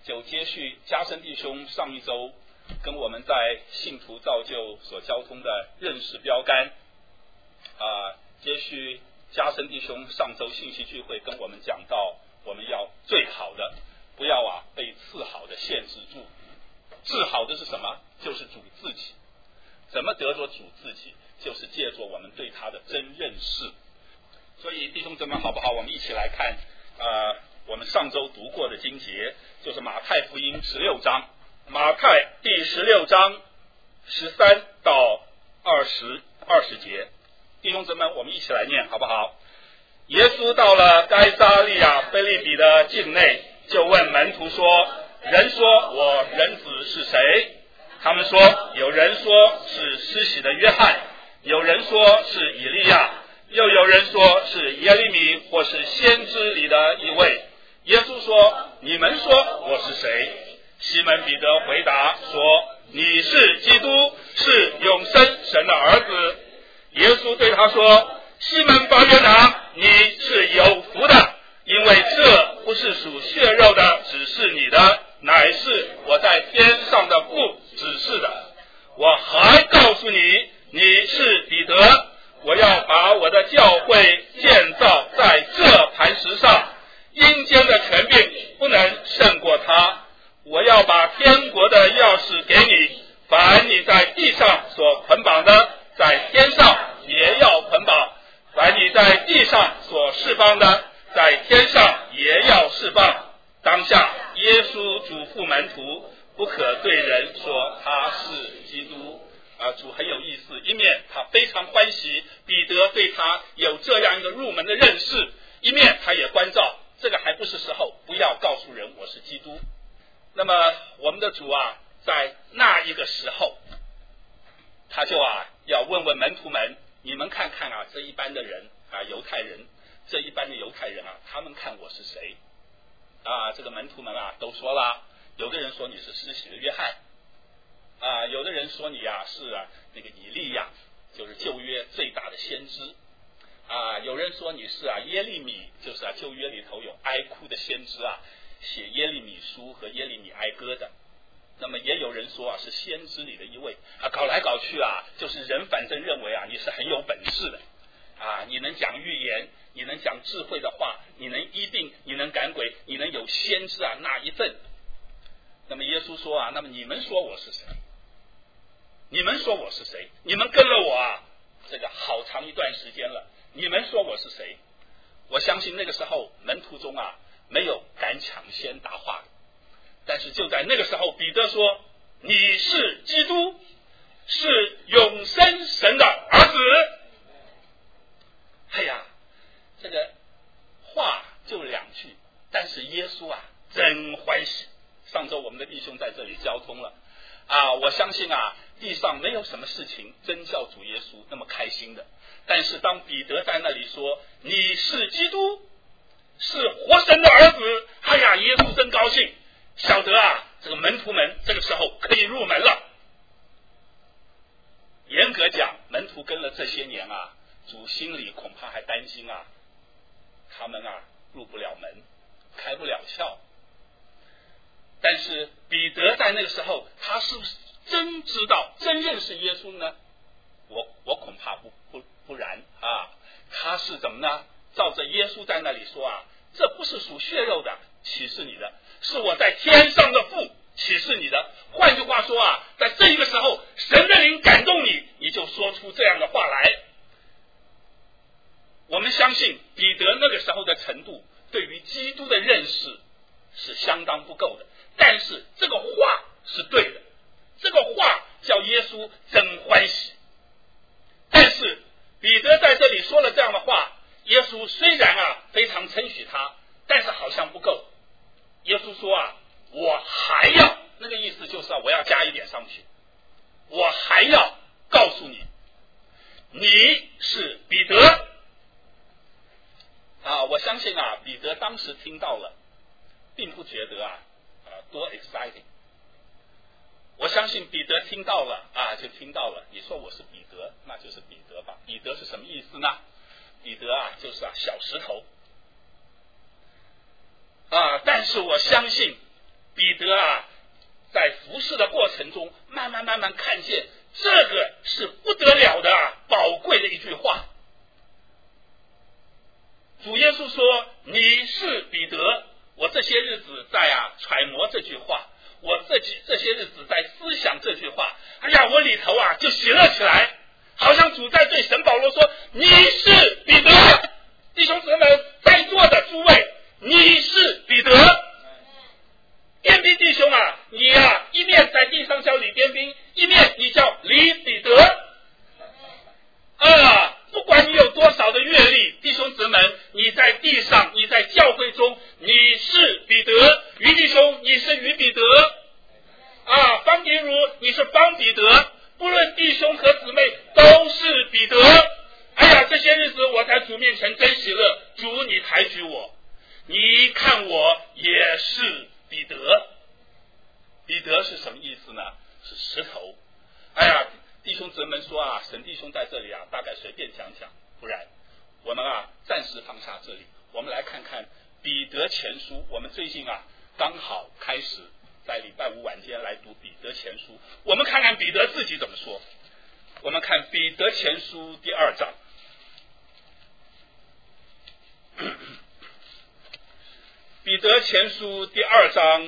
就接续加深弟兄上一周跟我们在信徒造就所交通的认识标杆接续加深弟兄上周信息聚会跟我们讲到，我们要最好的，不要被次好的限制住。治好的是什么？就是主自己。怎么得着主自己？就是借着我们对他的真认识。所以弟兄姊妹好不好？我们一起来看我们上周读过的经节，就是马太福音16章，马太第16章13到20节。弟兄姊妹，我们一起来念好不好？耶稣到了该撒利亚腓立比的境内，就问门徒说：人说我人子是谁？他们说，有人说是施洗的约翰，有人说是以利亚，又有人说是耶利米或是先知里的一位。耶稣说：你们说我是谁？西门彼得回答说：你是基督，是永生神的儿子。耶稣对他说：西门巴约拿，你是有福的，因为这不是属血肉的指示你的，乃是我在天上的父指示的。我还告诉你，你是彼得，我要把我的教会建造在这磐石上，阴间的权柄不能胜过它。我要把天国的钥匙给你，凡你在地上所捆绑的，在天上也要捆绑，凡你在地上所释放的，在天上也要释放。当下耶稣嘱咐门徒，不可对人说他是基督。主很有意思，一面他非常欢喜彼得对他有这样一个入门的认识，一面他也关照这个还不是时候，不要告诉人我是基督。那么我们的主在那一个时候，他就要问问门徒们，你们看看这一般的人犹太人，这一般的犹太人他们看我是谁这个门徒们都说了，有的人说你是施洗的约翰有的人说你是那个以利亚，就是旧约最大的先知有人说你是耶利米，就是旧约里头有哀哭的先知写耶利米书和耶利米哀歌的。那么也有人说是先知里的一位搞来搞去就是人反正认为你是很有本事的你能讲预言，你能讲智慧的话，你能医病，你能赶鬼，你能有先知那一份。那么耶稣说那么你们说我是谁？你们说我是谁？你们跟了我这个好长一段时间了，你们说我是谁？我相信那个时候门徒中没有敢抢先答话的，但是就在那个时候，彼得说：你是基督，是永生神的儿子。这个话就两句，但是耶稣真欢喜。上周我们的弟兄在这里交通了我相信地上没有什么事情真叫主耶稣那么开心的。但是当彼得在那里说你是基督，是活神的儿子，耶稣真高兴，晓得这个门徒们这个时候可以入门了。严格讲，门徒跟了这些年主心里恐怕还担心他们入不了门，开不了窍。但是彼得在那个时候，他是不是真知道真认识耶稣呢？我恐怕不然他是怎么呢？照着耶稣在那里说这不是属血肉的启示你的，是我在天上的父启示你的。换句话说在这一个时候，神的灵感动你，你就说出这样的话来。我们相信彼得那个时候的程度对于基督的认识是相当不够的，但是这个话是对的，这个话叫耶稣真欢喜。但是彼得在这里说了这样的话，耶稣虽然非常称许他，但是好像不够。耶稣说我还要，那个意思就是我要加一点上去，我还要告诉你，你是彼得我相信彼得当时听到了并不觉得多 exciting。 我相信彼得听到了就听到了，你说我是彼得，那就是彼得吧。彼得是什么意思呢？彼得就是小石头但是我相信彼得啊，在服侍的过程中，慢慢看见这个是不得了的宝贵的一句话。主耶稣说：“你是彼得。”我这些日子在揣摩这句话，我这些日子在思想这句话，哎呀，我里头就喜乐起来，好像主在对神保罗说：“你是彼得。”弟兄姊妹们，在座的诸位，你是彼得。颠兵弟兄你一面在地上叫李颠兵，一面你叫李彼得。不管你有多少的阅历，弟兄姊妹们，你在地上，你在教会中，你是彼得。于弟兄，你是于彼得。方迪如，你是方彼得。不论弟兄和姊妹，都是彼得。哎呀，这些日子我在主面前真喜乐，主你抬举我，你看我也是彼得。彼得是什么意思呢？是石头。哎呀，弟兄姊妹们说沈弟兄在这里大概随便讲讲，不然我们暂时放下这里，我们来看看彼得前书。我们最近刚好开始在礼拜五晚间来读彼得前书，我们看看彼得自己怎么说。我们看彼得前书第2章。彼得前书第2章，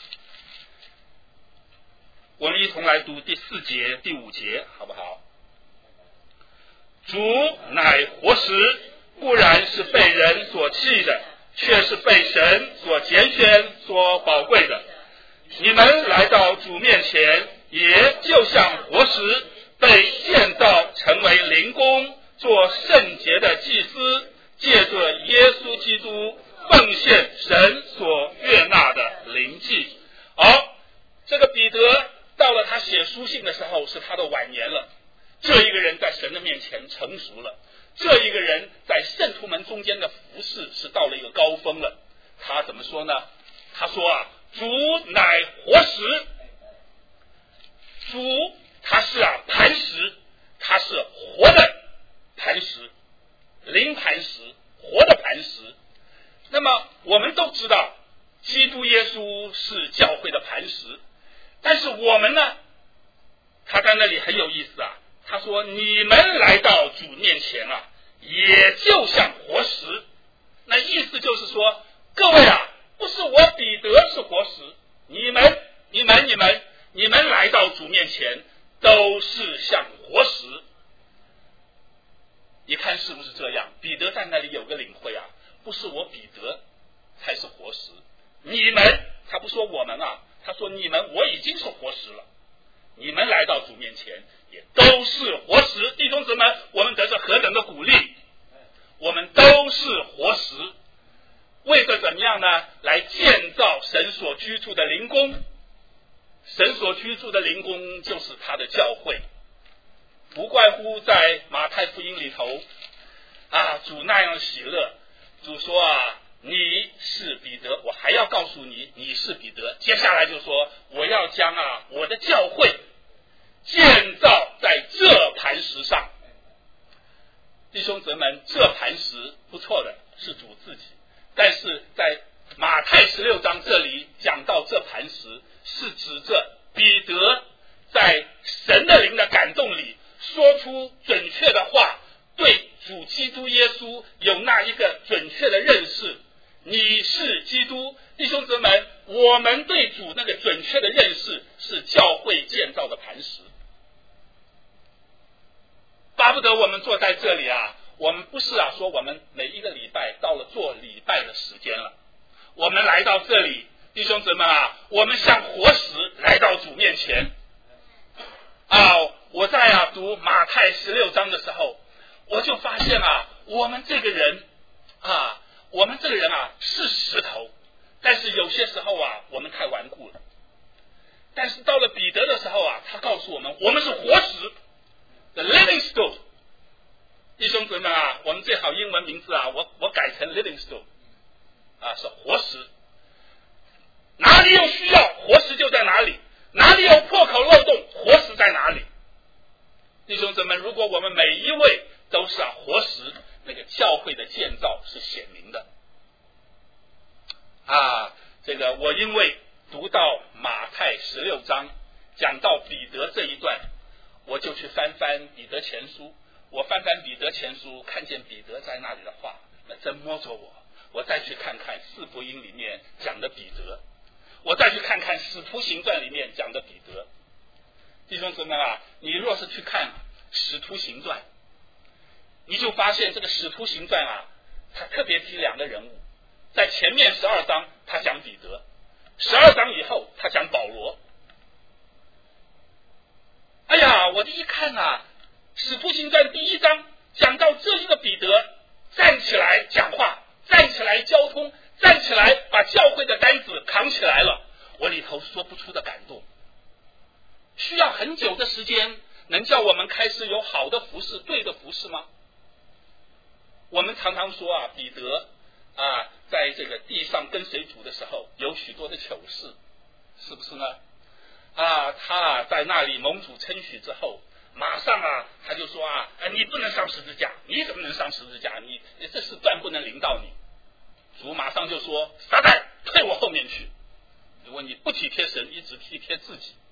我们一同来读第4节、第5节，好不好？主乃活石，固然是被人所弃的，却是被神所拣选、所宝贵的。你们来到主面前，也就像活石，被建造成为灵宫，做圣洁的祭司，借着耶稣基督奉献神所悦纳的灵祭。好，这个彼得到了他写书信的时候，是他的晚年了。这一个人在神的面前成熟了，这一个人在圣徒们中间的服事是到了一个高峰了。他怎么说呢？他说主乃活石。主他是磐石，他是活的磐石，灵磐石，活的磐石。那么我们都知道基督耶稣是教会的磐石，但是我们呢，他在那里很有意思他说你们来到主面前也就像活石。那意思就是说，各位不是我彼得是活石，你们来到主面前都是像活石。你看是不是这样？彼得在那里有个领会不是我彼得才是活石，你们，他不说我们他说你们，我已经是活石了，你们来到主面前也都是活石。弟兄姊妹，我们得着何等的鼓励，我们都是活石，为着怎么样呢？来建造神所居住的灵宫。神所居住的灵宫就是他的教会，不怪乎在马太福音里头主那样喜乐。主说你是彼得，我还要告诉你，你是彼得。接下来就说，我要将我的教会建造在这磐石上。弟兄姊妹，这磐石不错的，是主自己。但是在马太16章这里讲到这磐石，是指着彼得在神的灵的感动里说出准确的话，对主基督耶稣有那一个准确的认识。你是基督。弟兄姊妹，我们对主那个准确的认识是教会建造的磐石。巴不得我们坐在这里我们不是说我们每一个礼拜到了做礼拜的时间了，我们来到这里，弟兄姊妹我们像活石来到主面前我在读马太16章的时候，我就发现我们这个人是石头，但是有些时候我们太顽固了。但是到了彼得的时候他告诉我们，我们是活石 The living stone。 弟兄姊妹我们最好英文名字我改成 living stone 是活石。哪里有需要，活石就在哪里，哪里有破口漏洞，活石在哪里。弟兄姊妹，如果我们每一位都是活石，那个教会的建造是显明的这个我因为读读到马太16章，讲到彼得这一段，我就去翻翻彼得前书。我翻翻彼得前书，看见彼得在那里的话，那真摸着我。我再去看看四福音里面讲的彼得，我再去看看使徒行传里面讲的彼得。弟兄姊妹啊，你若是去看使徒行传，你就发现这个使徒行传啊，他特别提两个人物。在前面12章他讲彼得，12章以后他讲保罗。哎呀，我一看啊，使徒行传第1章讲到这一个彼得站起来讲话，站起来交通，站起来把教会的担子扛起来了，我里头说不出的感动。需要很久的时间能叫我们开始有好的服侍，对的服侍吗？我们常常说啊，彼得啊，在这个地上跟随主的时候有许多的糗事，是不是呢？他在那里蒙主称许之后，马上他就说你不能上十字架，你怎么能上十字架？你这事断不能临到你。主马上就说：撒旦，退我后面去！如果你不体贴神，你只体贴自己。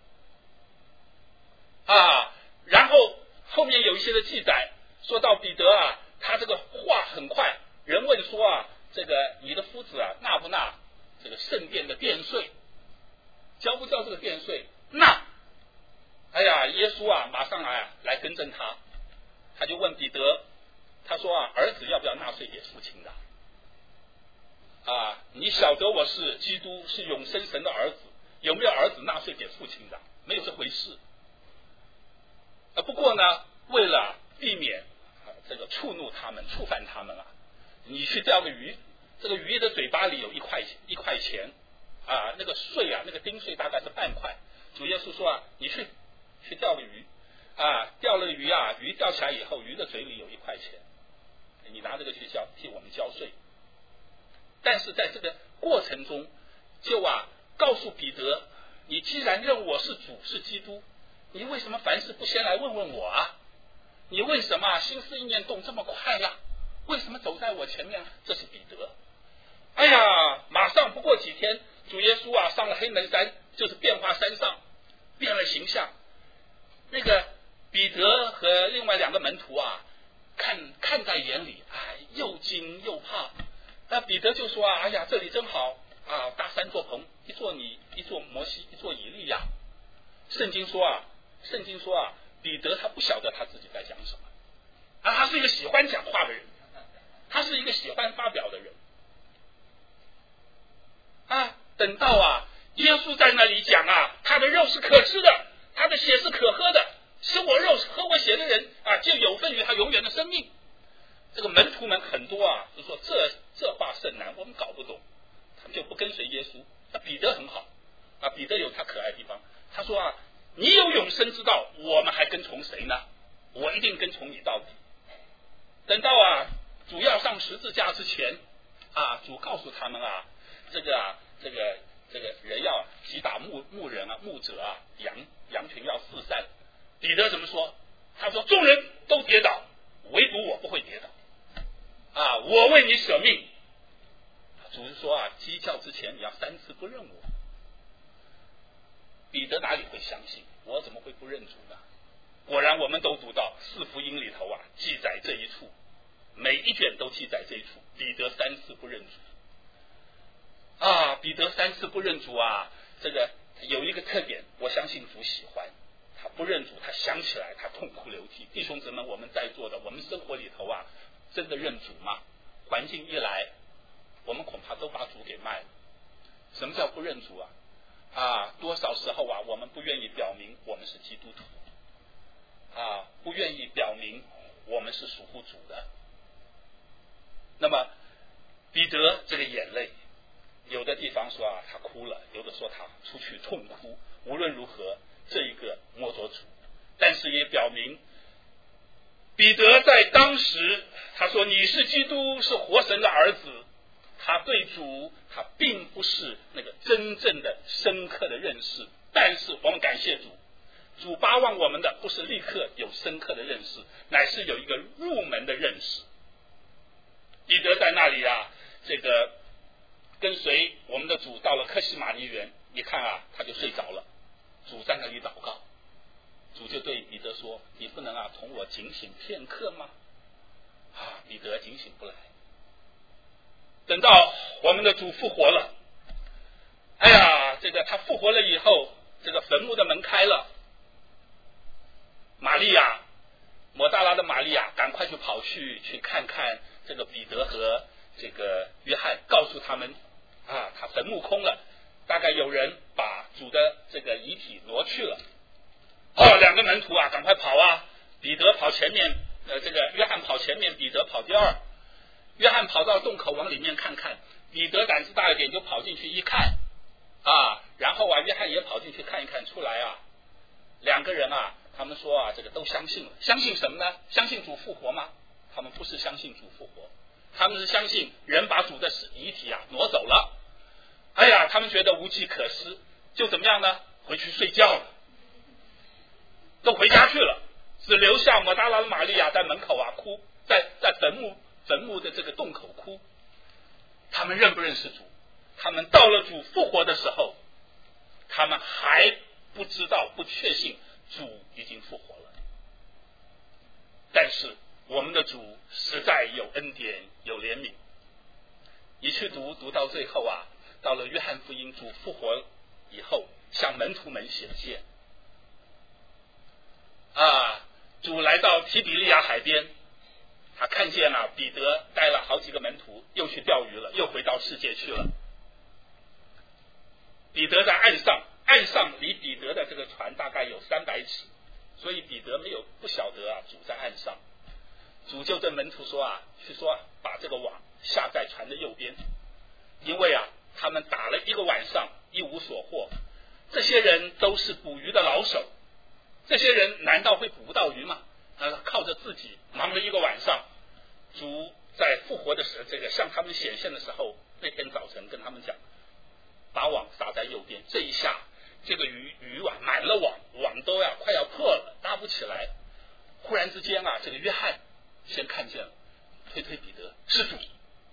然后后面有一些的记载，说到彼得他这个话很快。人问说这个你的夫子纳不纳这个圣殿的殿税？交不交这个殿税？纳。哎呀，耶稣马上来更正他，他就问彼得，他说儿子要不要纳税给父亲的？你晓得我是基督，是永生神的儿子，有没有儿子纳税给父亲的？没有这回事。不过呢，为了避免这个触怒他们、触犯他们你去钓个鱼，这个鱼的嘴巴里有1块钱那个税那个丁税大概是半块。主耶稣说你去钓个鱼钓了鱼鱼钓起来以后，鱼的嘴里有1块钱，你拿这个去替我们交税。但是在这个过程中就告诉彼得，你既然认我是主是基督，你为什么凡事不先来问问我你为什么心思意念动这么快为什么走在我前面？这是彼得。哎呀，马上不过几天，主耶稣上了黑门山，就是变化山上，变了形象。那个彼得和另外2个门徒看在眼里，又惊又怕。那彼得就说哎呀，这里真好搭3座棚，一座你，一座摩西，一座以利亚。圣经说彼得他不晓得他自己在讲什么他是一个喜欢讲话的人，他是一个喜欢发表的人等到耶稣在那里讲他的肉是可吃的，他的血是可喝的，吃我肉喝我血的人就有份于他永远的生命。这个门徒们很多就说这话甚难，我们搞不懂，他们就不跟随耶稣。彼得很好彼得有他可爱的地方，他说你有永生之道，我们还跟从谁呢？我一定跟从你到底。等到主要上十字架之前主告诉他们这个人要击打牧人牧者羊群要四散。彼得怎么说？他说众人都跌倒，唯独我不会跌倒我为你舍命。主是说鸡叫之前你要3次不认我。彼得哪里会相信？我怎么会不认主呢？果然我们都读到4福音里头记载这一处，每一卷都记载这一处，彼得3次不认主彼得3次不认主这个有一个特点，我相信主喜欢他不认主，他想起来他痛哭流涕。弟兄姊妹，我们在座的，我们生活里头真的认主吗？环境一来，我们恐怕都把主给卖了。什么叫不认主多少时候我们不愿意表明我们是基督徒不愿意表明我们是属乎主的。那么彼得这个眼泪，有的地方说他哭了，有的说他出去痛哭。无论如何，这一个摸着主，但是也表明彼得在当时他说你是基督，是活神的儿子，他对主他并不是那个真正的深刻的认识。但是我们感谢主，主巴望我们的不是立刻有深刻的认识，乃是有一个入门的认识。彼得在那里这个跟随我们的主到了客西马尼园， 一看啊，他就睡着了。主在那里祷告，主就对彼得说：“你不能同我警醒片刻吗？”彼得警醒不来。等到我们的主复活了，他复活了以后，这个坟墓的门开了，玛利亚，抹大拉的玛利亚赶快就跑去看看这个彼得和这个约翰，告诉他们他坟墓空了，大概有人把主的这个遗体挪去了。两个门徒赶快跑彼得跑前面，这个约翰跑前面，彼得跑第二。约翰跑到洞口往里面看看，彼得胆子大一点就跑进去一看然后约翰也跑进去看一看，出来两个人他们说这个都相信了。相信什么呢？相信主复活吗？他们不是相信主复活，他们是相信人把主的遗体挪走了。他们觉得无计可施，就怎么样呢？回去睡觉了，都回家去了，只留下抹大拉的玛利亚在门口哭，在坟墓的这个洞口哭。他们认不认识主？他们到了主复活的时候，他们还不知道，不确信主已经复活了。但是我们的主实在有恩典，有怜悯。你去读到最后到了约翰福音，主复活以后向门徒们显现主来到提比利亚海边，他看见彼得带了好几个门徒又去钓鱼了，又回到世界去了。彼得在岸上离彼得的这个船大概有300尺，所以彼得不晓得主在岸上。主就对门徒说去说把这个网下在船的右边，因为他们打了一个晚上一无所获。这些人都是捕鱼的老手，这些人难道会捕不到鱼吗？靠着自己忙了一个晚上。主在复活的时候，这个向他们显现的时候，那天早晨跟他们讲，把网撒在右边。这一下这个鱼网满了网都快要破了，搭不起来。忽然之间这个约翰先看见了，推彼得，是主。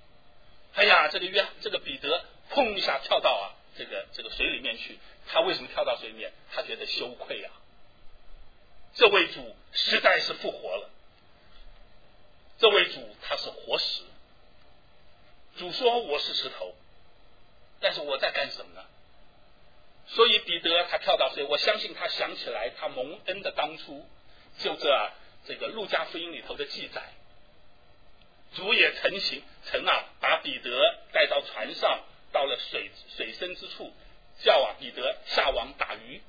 这个彼得砰一下跳到这个水里面去。他为什么跳到水里面？他觉得羞愧这位主实在是复活了，这位主他是活石。主说我是石头，但是我在干什么呢？所以彼得他跳到水，我相信他想起来他蒙恩的当初，就这个路加福音里头的记载，主也曾把彼得带到船上，到了水深之处，叫彼得下网打鱼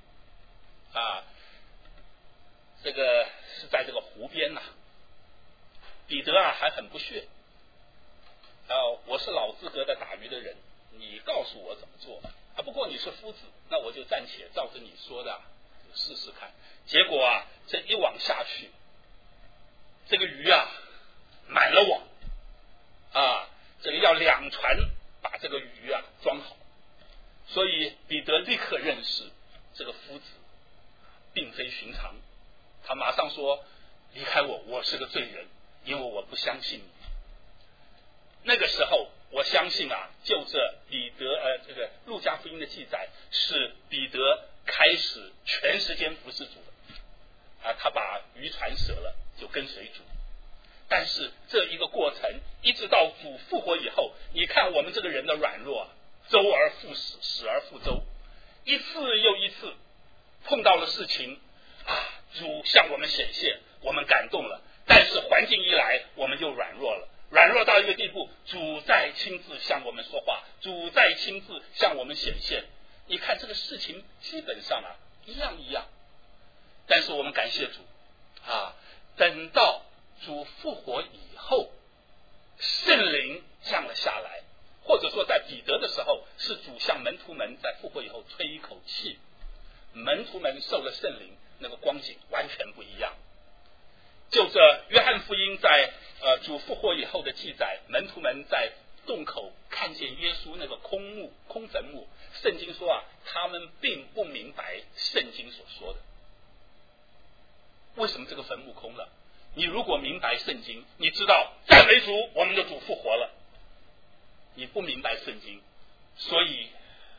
这个是在这个湖边彼得还很不屑我是老资格的打鱼的人，你告诉我怎么做不过你是夫子，那我就暂且照着你说的试试看。结果这一网下去，这个鱼满了网这个要2船把这个鱼装好。所以彼得立刻认识这个夫子并非寻常，他马上说离开我是个罪人，因为我不相信你。那个时候我相信就这彼得这个路加福音的记载，是彼得开始全时间服侍主了他把渔船舍了，就跟随主。但是这一个过程一直到主复活以后，你看我们这个人的软弱周而复始，始而复周，一次又一次碰到了事情主向我们显现，我们感动了，但是环境一来我们就软弱了，软弱到一个地步，主在亲自向我们说话，主在亲自向我们显现。你看这个事情基本上一样。但是我们感谢主等到主复活以后，圣灵降了下来，或者说在彼得的时候，是主向门徒们在复活以后吹一口气，门徒们受了圣灵，那个光景完全不一样。就这约翰福音在主复活以后的记载，门徒们在洞口看见耶稣那个空坟墓，圣经说他们并不明白圣经所说的为什么这个坟墓空了。你如果明白圣经，你知道赞美主，我们的主复活了。你不明白圣经，所以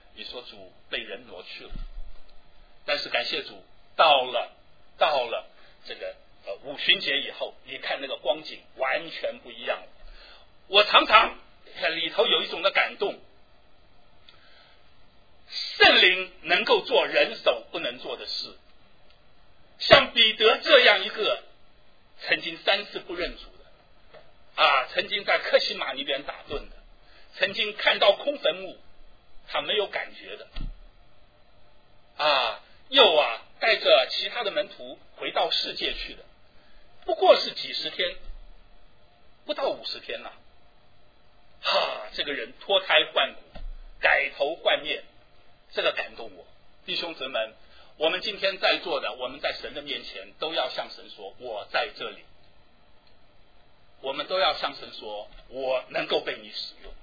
你说主被人挪去了，但是感谢主，到了这个五旬节以后，你看那个光景完全不一样了。我常常里头有一种的感动，圣灵能够做人手不能做的事。像彼得这样一个曾经3次不认主的曾经在客西马尼园打盹的，曾经看到空坟墓他没有感觉的又带着其他的门徒回到世界去的，不过是几十天，不到50天了这个人脱胎换骨，改头换面，这个感动我。弟兄姊妹们，我们今天在座的，我们在神的面前都要向神说我在这里，我们都要向神说我能够被你使用。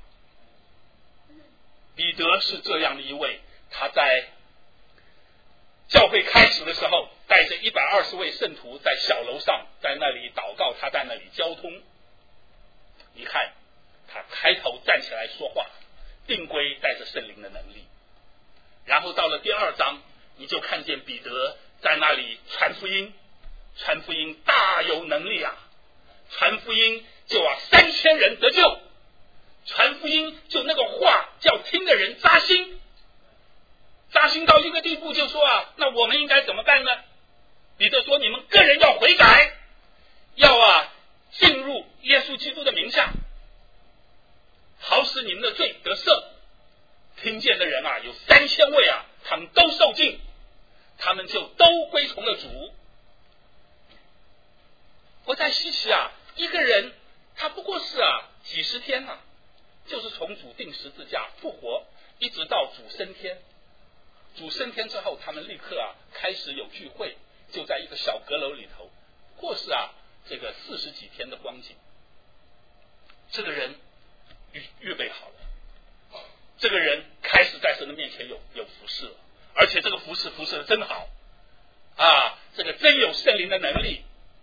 彼得是这样的一位，他在教会开始的时候带着120位圣徒在小楼上，在那里祷告，他在那里交通。你看他开头站起来说话，定规带着圣灵的能力。然后到了第2章，你就看见彼得在那里传福音，传福音大有能力传福音就3000人得救，传福音就那个话叫听的人扎心，扎心到一个地步，就说那我们应该怎么办呢？彼得说你们个人要悔改，要进入耶稣基督的名下，好使你们的罪得赦。听见的人有3000位他们都受尽，他们就都归从了主。我在希奇一个人他不过是几十天就是从主定十字架复活一直到主升天。主升天之后，他们立刻开始有聚会，就在一个小阁楼里头，或是这个40几天的光景。这个人预备好了，这个人开始在神的面前有服侍了，而且这个服侍的真好这个真有圣灵的能力。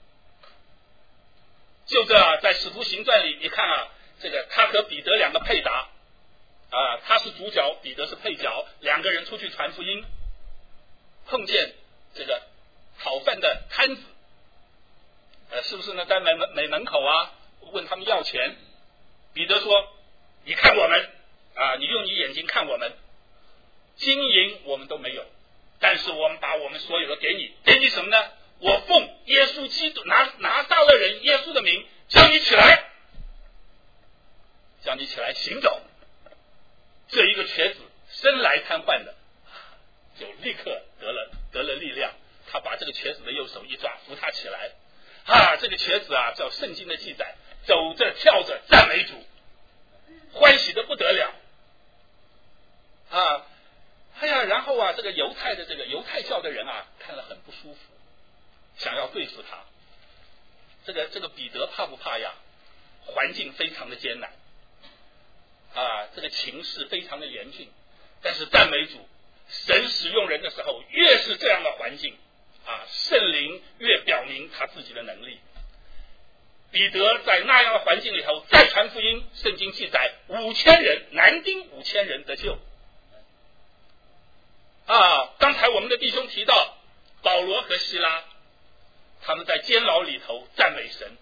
就这在使徒行传里，你看这个他和彼得2个配搭他是主角，彼得是配角，2个人出去传福音，碰见这个讨饭的摊子是不是呢？在门口问他们要钱。彼得说你看我们你用你眼睛看我们，金银我们都没有，但是我们把我们所有的给你什么呢？我奉耶稣基督拿撒勒人耶稣的名叫你起来，叫你起来行走。这一个瘸子生来瘫痪的就立刻得了力量，他把这个瘸子的右手一抓，扶他起来这个瘸子照圣经的记载，走着跳着赞美主，欢喜的不得了然后这个犹太教的人看了很不舒服，想要对付他。这个彼得怕不怕呀？环境非常的艰难这个情势非常的严峻，但是赞美主，神使用人的时候，越是这样的环境圣灵越表明他自己的能力。彼得在那样的环境里头再传福音，圣经记载5000人，男丁5000人得救刚才我们的弟兄提到保罗和希拉，他们在监牢里头赞美神。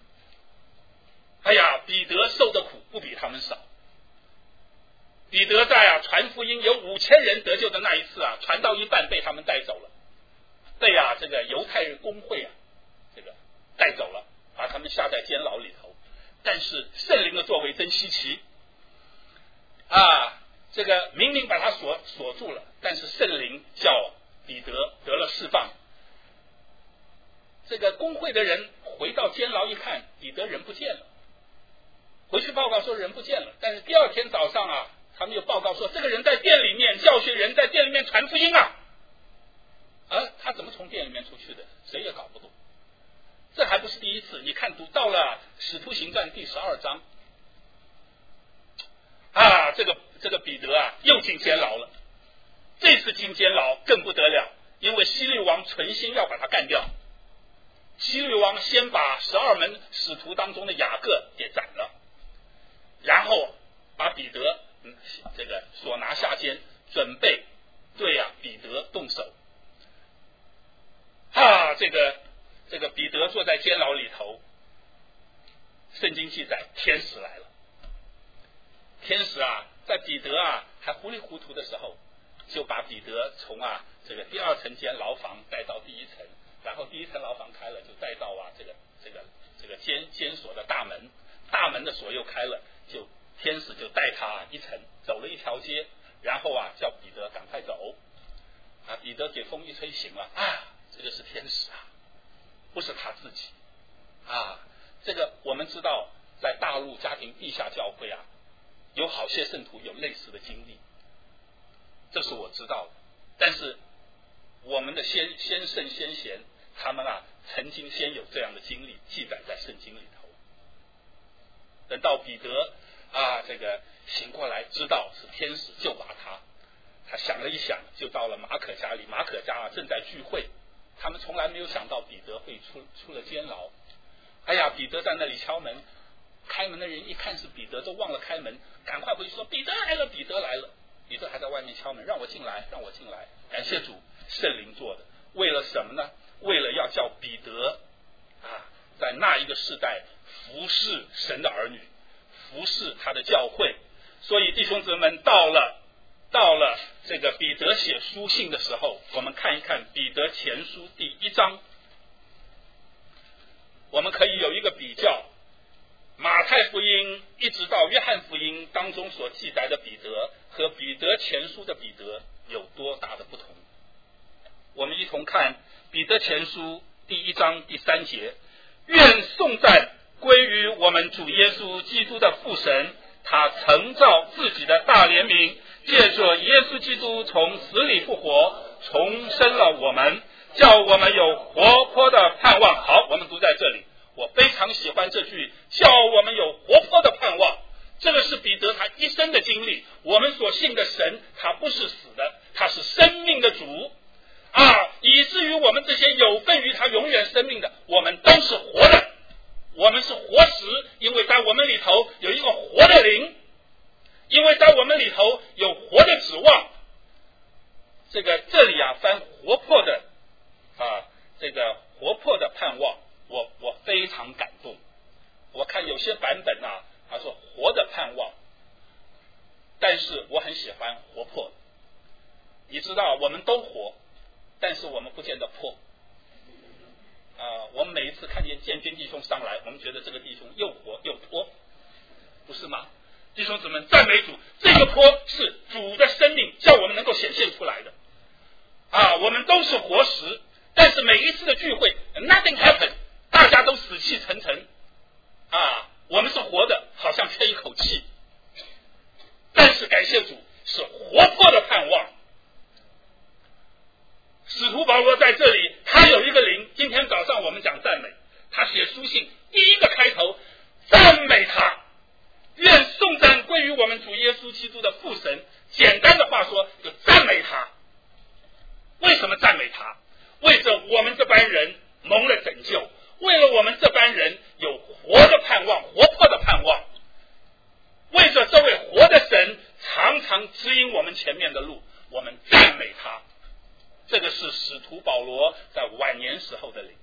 彼得受的苦不比他们少。彼得在传福音有5000人得救的那一次传到一半被他们带走了，被这个犹太人公会这个带走了，把他们下在监牢里头。但是圣灵的作为真稀奇这个明明把他锁住了，但是圣灵叫彼得得了释放。这个公会的人回到监牢一看，彼得人不见了，回去报告说人不见了。但是第2天早上他们又报告说这个人在店里面教训人，在店里面传福音他怎么从店里面出去的？谁也搞不懂。这还不是第一次，你看读到了使徒行传第12章这个彼得又进监牢了。这次进监牢更不得了，因为希律王存心要把他干掉。希律王先把12门使徒当中的雅各给斩了，然后把彼得这个所拿下监， 准备对彼得动手。这个彼得坐在监牢里头，圣经记载天使来了。天使在彼得还糊里糊涂的时候，就把彼得从这个第2层监牢房带到第1层，然后第1层牢房开了，就带到这个监所的大门，大门的锁又开了，天使就带他1层走了一条街，然后叫彼得赶快走。彼得给风一吹醒了，这个是天使不是他自己这个我们知道，在大陆家庭地下教会有好些圣徒有类似的经历，这是我知道的。但是我们的先圣先贤，他们曾经先有这样的经历记载在圣经里头。等到彼得这个醒过来，知道是天使救拔他想了一想，就到了马可家里。马可家正在聚会，他们从来没有想到彼得会出了监牢。彼得在那里敲门，开门的人一看是彼得，都忘了开门，赶快回去说彼得来了，彼得来了。彼得还在外面敲门，让我进来，让我进来。感谢主，圣灵做的，为了什么呢？为了要叫彼得在那一个世代服侍神的儿女，服侍他的教会。所以弟兄姊妹们，到了这个彼得写书信的时候，我们看一看彼得前书第1章，我们可以有一个比较，马太福音一直到约翰福音当中所记载的彼得和彼得前书的彼得有多大的不同。我们一同看彼得前书第1章第3节，愿颂赞归于我们主耶稣基督的父神，他曾照自己的大怜悯，借着耶稣基督从死里复活，重生了我们，叫我们有活泼的盼望。好，我们读在这里，我非常喜欢这句，叫我们有活泼的盼望。这个是彼得他一生的经历。我们所信的神，他不是死的，他是生命的主以至于我们这些有份于他永远生命的，我们都是活的，我们是活石，因为在我们里头有一个活的灵，因为在我们里头有活的指望。这里翻活泼的这个活泼的盼望，我非常感动。我看有些版本他说活的盼望，但是我很喜欢活泼。你知道我们都活，但是我们不见得破我们每一次看见建军弟兄上来，我们觉得这个弟兄又活又泼，不是吗？弟兄姊妹，赞美主，这个泼是主的生命叫我们能够显现出来的我们都是活石，但是每一次的聚会 nothing happen， 大家都死气沉沉我们是活的，好像缺一口气，但是感谢主，是活泼的盼望。使徒保罗在这里，他有一个灵，今天早上我们讲赞美，他写书信第一个开头赞美他，愿颂赞归于我们主耶稣基督的父神。简单的话说，就赞美他。为什么赞美他？为着我们这班人蒙了拯救，为了我们这班人有活的盼望，活泼的盼望，为着这位活的神常常指引我们前面的路，我们赞美他。这个是使徒保罗在晚年时候的灵。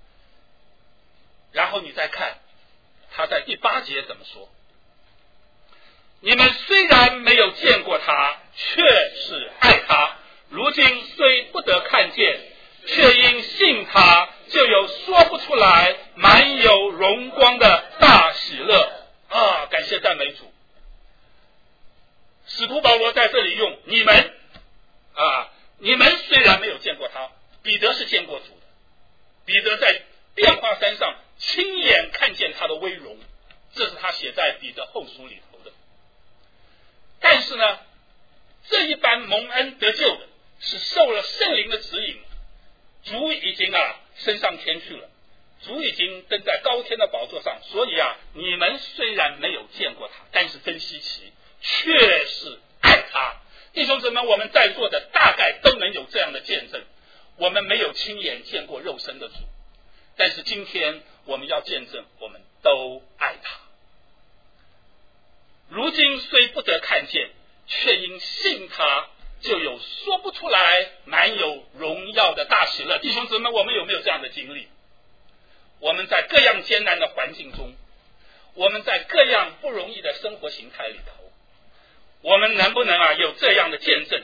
然后你再看他在第8节怎么说，你们虽然没有见过他，却是爱他，如今虽不得看见，却因信他，就有说不出来满有荣光的大喜乐感谢赞美主。使徒保罗在这里用你们你们虽然没有见过他，彼得是见过主的，彼得在变化山上亲眼看见他的威荣，这是他写在彼得后书里头的。但是呢，这一般蒙恩得救的是受了圣灵的指引，主已经升上天去了，主已经登在高天的宝座上，所以你们虽然没有见过他，但是真稀奇，却是爱他。弟兄姊妹，我们在座的大概都能有这样的见证，我们没有亲眼见过肉身的主，但是今天我们要见证，我们都爱他。如今虽不得看见，却因信他， 就有说不出来满有荣耀的大喜乐。弟兄姊妹，我们有没有这样的经历？我们在各样艰难的环境中，我们在各样不容易的生活形态里头，我们能不能有这样的见证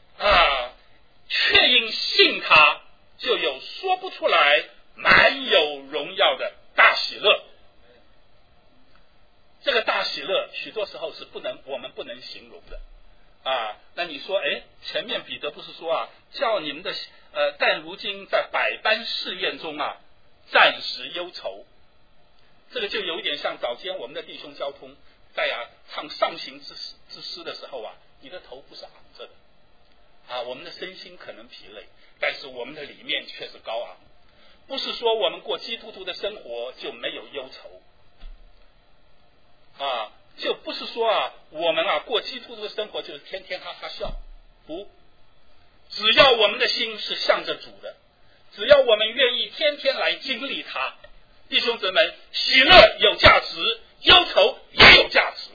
确因信他，就有说不出来满有荣耀的大喜乐。这个大喜乐许多时候是我们不能形容的那你说前面彼得不是说叫你们的但如今在百般试验中暂时忧愁，这个就有一点像早间我们的弟兄交通在唱上行之诗的时候你的头不是昂着的我们的身心可能疲累，但是我们的里面却是高昂。不是说我们过基督徒的生活就没有忧愁就不是说我们过基督徒的生活就是天天哈哈笑，不，只要我们的心是向着主的，只要我们愿意天天来经历它，弟兄姊妹，喜乐有价值，忧愁也有价值。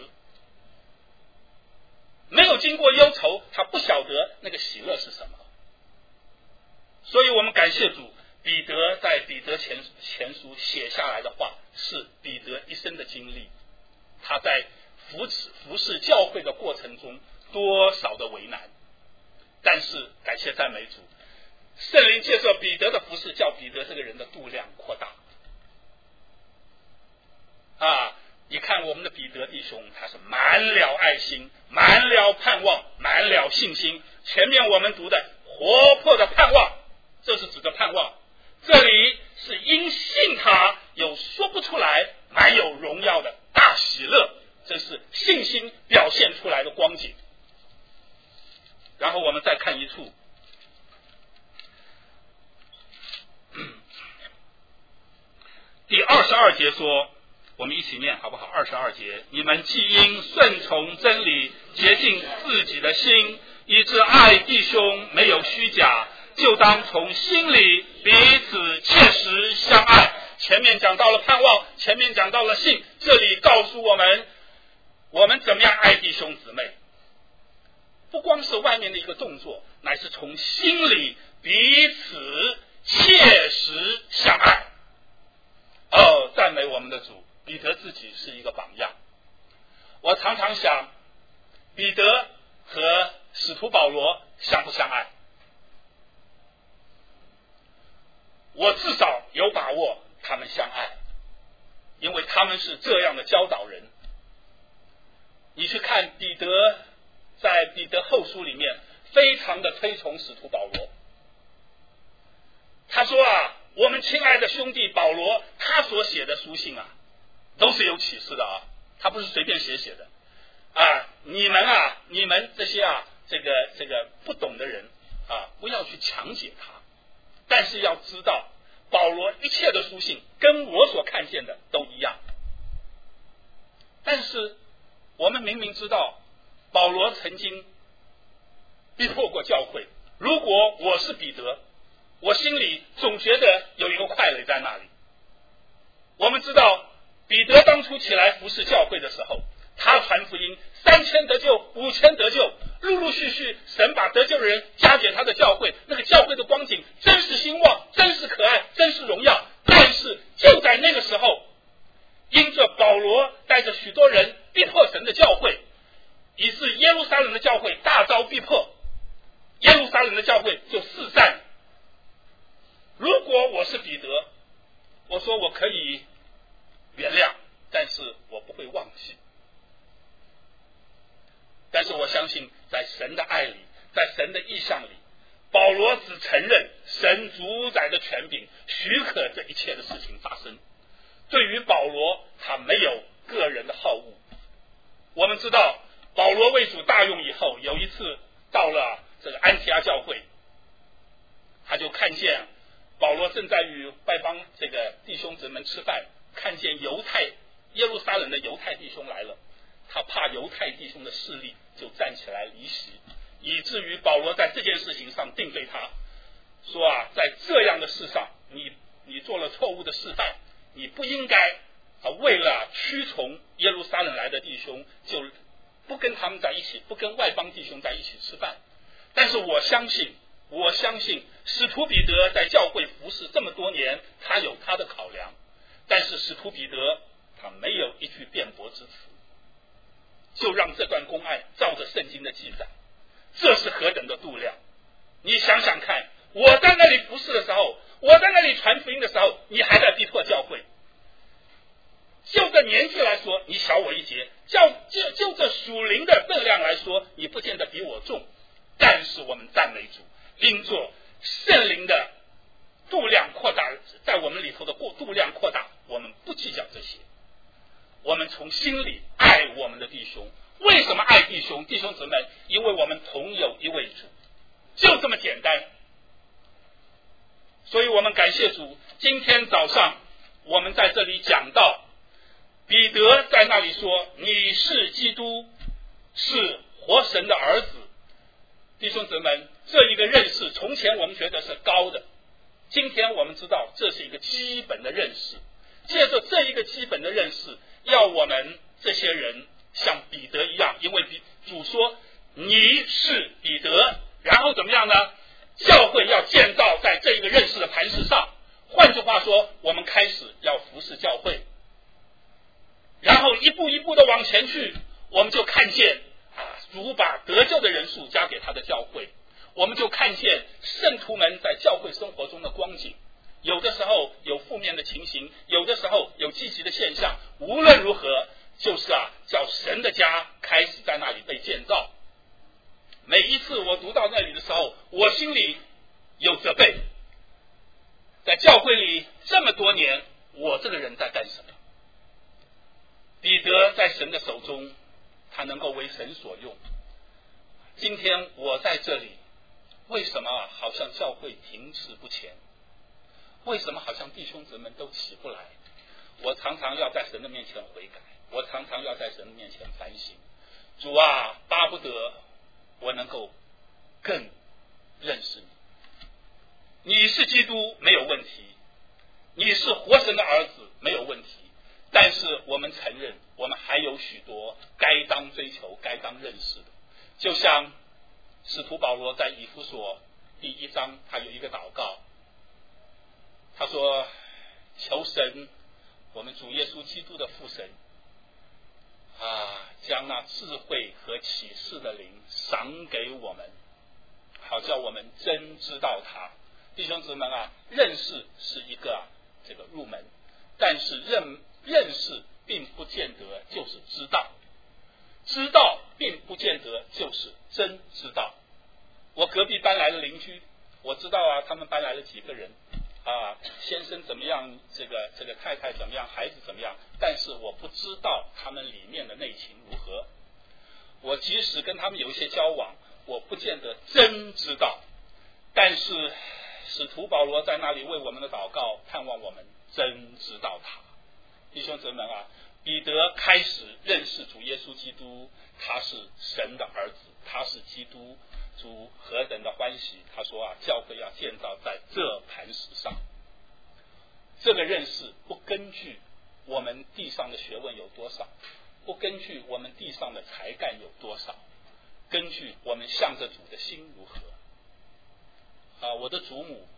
没有经过忧愁，他不晓得那个喜乐是什么。所以我们感谢主，彼得在彼得前书写下来的话是彼得一生的经历，他在服侍教会的过程中多少的为难，但是感谢赞美主，圣灵借着彼得的服侍，叫彼得这个人的度量扩大你看我们的彼得弟兄，他是满了爱心，满了盼望，满了信心。前面我们读的活泼的盼望，这是指的盼望，这里是因信他有说不出来满有荣耀的大喜乐，这是信心表现出来的光景。然后我们再看一处第22节说，我们一起念好不好？22节，你们既因顺从真理洁净自己的心，以致爱弟兄没有虚假，就当从心里彼此切实相爱。前面讲到了盼望，前面讲到了信，这里告诉我们怎么样爱弟兄姊妹，不光是外面的一个动作，乃是从心里彼此切实相爱。赞美我们的主，彼得自己是一个榜样。我常常想，彼得和使徒保罗相不相爱？我至少有把握他们相爱，因为他们是这样的教导人。你去看彼得，在彼得后书里面非常的推崇使徒保罗。他说我们亲爱的兄弟保罗，他所写的书信都是有启示的他不是随便写的你们这些这个不懂的人不要去强解他，但是要知道保罗一切的书信跟我所看见的都一样。但是我们明明知道保罗曾经逼迫过教会，如果我是彼得，我心里总觉得有一个快垒在那里。我们知道彼得当初起来服侍教会的时候，他传福音，3000得救，5000得救，陆陆续续神把得救的人加给他的教会，那个教会的光景真是兴旺，真是可爱，真是荣耀。但是就在那个时候，因着保罗带着许多人逼迫神的教会，以致耶路撒冷的教会大遭逼迫，耶路撒冷的教会就四散。如果我是彼得，我说我可以原谅，但是我不会忘记。但是我相信在神的爱里，在神的意象里，保罗只承认神主宰的权柄，许可这一切的事情发生。对于保罗，他没有个人的好恶。我们知道保罗为主大用以后，有一次到了这个安提阿教会，他就看见保罗正在与外邦这个弟兄姊妹吃饭，看见耶路撒冷的犹太弟兄来了，他怕犹太弟兄的势力，就站起来离席，以至于保罗在这件事情上定罪他，说在这样的事上你做了错误的示范，你不应该为了屈从耶路撒冷来的弟兄，就不跟他们在一起，不跟外邦弟兄在一起吃饭。 但是我相信使徒彼得在教会服侍这么多年，他有他的考量，但是使徒彼得他没有一句辩驳之词，就让这段公案照着圣经的记载，这是何等的度量！你想想看，我在那里服侍的时候，我在那里传福音的时候，你还在逼迫教会。就这年纪来说，你小我一截；就这属灵的分量来说，你不见得比我重。但是我们赞美主，因着圣灵的度量扩大，在我们里头的度量扩大，我们不计较这些，我们从心里爱我们的弟兄。为什么爱弟兄？弟兄姊妹，因为我们同有一位主，就这么简单。所以我们感谢主，今天早上我们在这里讲到彼得在那里说，你是基督，是活神的儿子。弟兄姊妹，这一个认识从前我们觉得是高的，今天我们知道这是一个基本的认识。借着这一个基本的认识，要我们这些人像彼得一样，因为主说你是彼得，然后怎么样呢？教会要建造在这一个认识的磐石上。换句话说，我们开始要服侍教会，然后一步一步的往前去，我们就看见主把得救的人数加给他的教会，我们就看见圣徒们在教会生活中的光景。有的时候有负面的情形，有的时候有积极的现象，无论如何就是叫神的家开始在那里被建造。每一次我读到那里的时候，我心里有责备，在教会里这么多年，我这个人在干什么？彼得在神的手中，他能够为神所用。今天我在这里，为什么好像教会停滞不前？为什么好像弟兄姊妹都起不来？我常常要在神的面前悔改，我常常要在神的面前反省。主啊，巴不得我能够更认识你。你是基督没有问题，你是活神的儿子没有问题，但是我们承认我们还有许多该当追求该当认识的。就像使徒保罗在以弗所第1章，他有一个祷告，他说求神我们主耶稣基督的父神将那智慧和启示的灵赏给我们，好叫我们真知道他。弟兄姊妹认识是一个这个入门，但是认识并不见得就是知道，知道并不见得就是真知道。我隔壁搬来的邻居，我知道他们搬来了几个人先生怎么样，这个太太怎么样，孩子怎么样，但是我不知道他们里面的内情如何。我即使跟他们有一些交往，我不见得真知道，但是使徒保罗在那里为我们的祷告，盼望我们真知道他。弟兄姊妹彼得开始认识主耶稣基督，他是神的儿子，他是基督，主何等的欢喜。他说教会要建造在这磐石上。这个认识不根据我们地上的学问有多少，不根据我们地上的才干有多少，根据我们向着主的心如何。我的祖母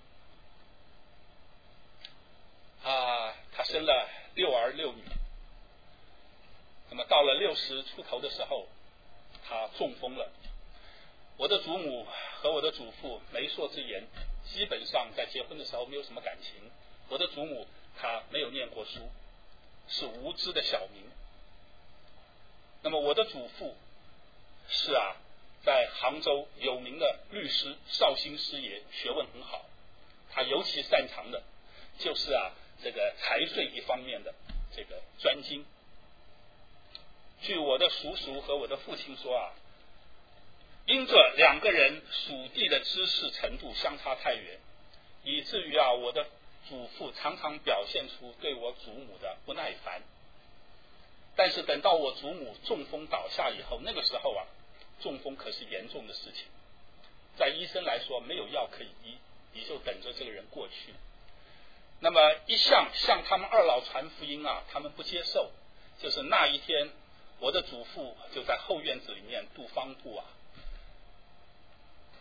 她生了6儿6女，那么到了60出头的时候，她中风了。我的祖母和我的祖父媒妁之言，基本上在结婚的时候没有什么感情。我的祖母她没有念过书，是无知的小民。那么我的祖父是在杭州有名的律师，绍兴师爷，学问很好。他尤其擅长的就是这个财税一方面的这个专精。据我的叔叔和我的父亲说因着2个人属地的知识程度相差太远，以至于我的祖父常常表现出对我祖母的不耐烦。但是等到我祖母中风倒下以后，那个时候中风可是严重的事情，在医生来说没有药可以医，你就等着这个人过去。那么一向向他们2老传福音他们不接受。就是那一天，我的祖父就在后院子里面度方布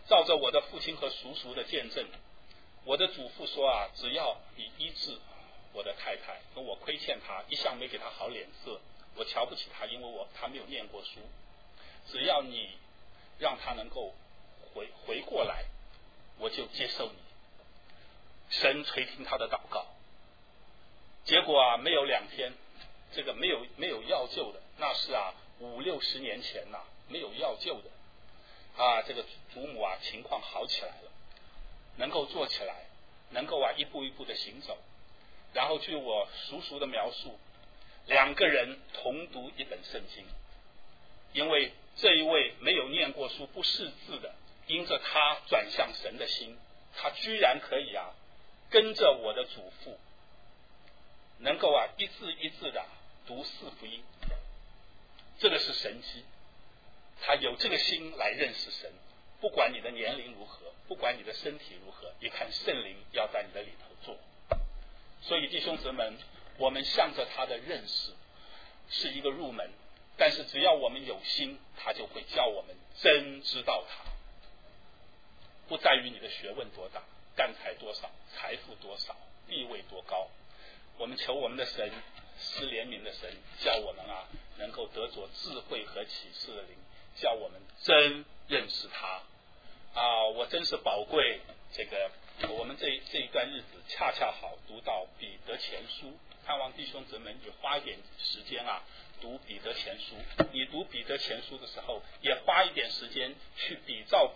照着我的父亲和叔叔的见证，我的祖父说啊，只要你医治我的太太，跟我亏欠她，一向没给她好脸色，我瞧不起她，因为她没有念过书，只要你让她能够回过来，我就接受你。神垂听他的祷告，结果啊，没有2天，这个没有药救的，那是啊50-60年前呐，没有药救的啊，这个祖母啊情况好起来了，能够坐起来，能够啊一步一步的行走。然后据我叔叔的描述，2个人同读一本圣经，因为这一位没有念过书不识字的，因着他转向神的心，他居然可以啊跟着我的祖父能够啊一字一字的读4福音，这个是神迹。他有这个心来认识神，不管你的年龄如何，不管你的身体如何，一看圣灵要在你的里头做。所以弟兄姊妹，我们向着他的认识是一个入门，但是只要我们有心，他就会叫我们真知道他。不在于你的学问多大，干财多少，财富多少，地位多高，我们求我们的神，施怜悯的神，叫我们啊能够得着智慧和启示的灵，叫我们真认识他啊！我真是宝贵，这个我们这一段日子恰恰好读到彼得前书，盼望弟兄姊妹也花一点时间啊读彼得前书。你读彼得前书的时候，也花一点时间去比照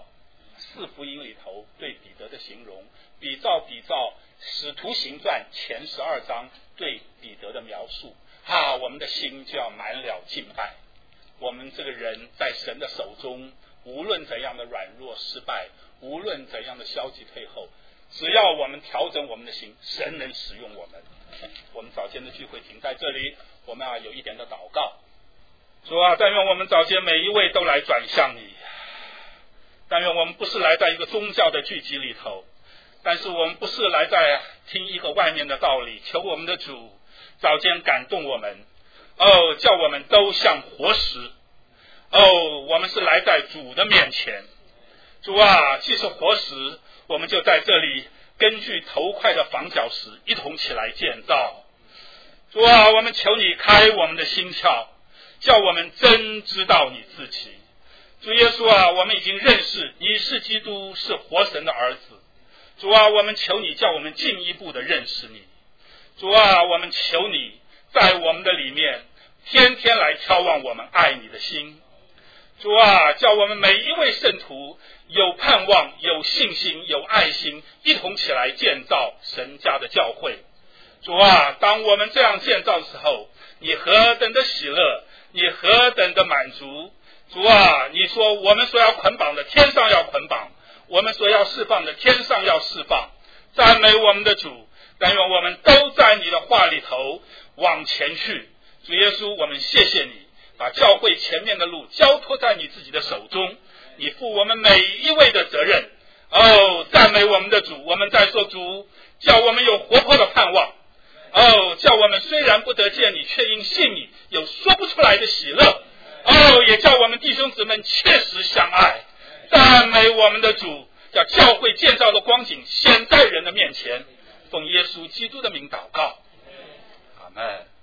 4福音里头对彼得的形容，比照使徒行传前12章对彼得的描述啊，我们的心就要满了敬拜。我们这个人在神的手中，无论怎样的软弱失败，无论怎样的消极退后，只要我们调整我们的心，神能使用我们。我们早间的聚会停在这里，我们啊有一点的祷告。主啊，但愿我们早间每一位都来转向你，但愿我们不是来在一个宗教的聚集里头，但是我们不是来在听一个外面的道理，求我们的主早间感动我们，叫我们都像活石，我们是来在主的面前。主啊，既是活石，我们就在这里根据头块的房角石一同起来建造。主啊，我们求你开我们的心窍，叫我们真知道你自己。主耶稣啊，我们已经认识你是基督，是活神的儿子。主啊，我们求你叫我们进一步的认识你。主啊，我们求你在我们的里面天天来眺望我们爱你的心。主啊，叫我们每一位圣徒有盼望，有信心，有爱心，一同起来建造神家的教会。主啊，当我们这样建造的时候，你何等的喜乐，你何等的满足。主啊，你说我们所要捆绑的天上要捆绑，我们所要释放的天上要释放。赞美我们的主，但愿我们都在你的话里头往前去。主耶稣，我们谢谢你把教会前面的路交托在你自己的手中，你负我们每一位的责任。赞美我们的主，我们在说主，叫我们有活泼的盼望。叫我们虽然不得见你，却因信你有说不出来的喜乐。也叫我们弟兄姊妹切实相爱。赞美我们的主，叫教会建造的光景显在人的面前。奉耶稣基督的名祷告，阿们。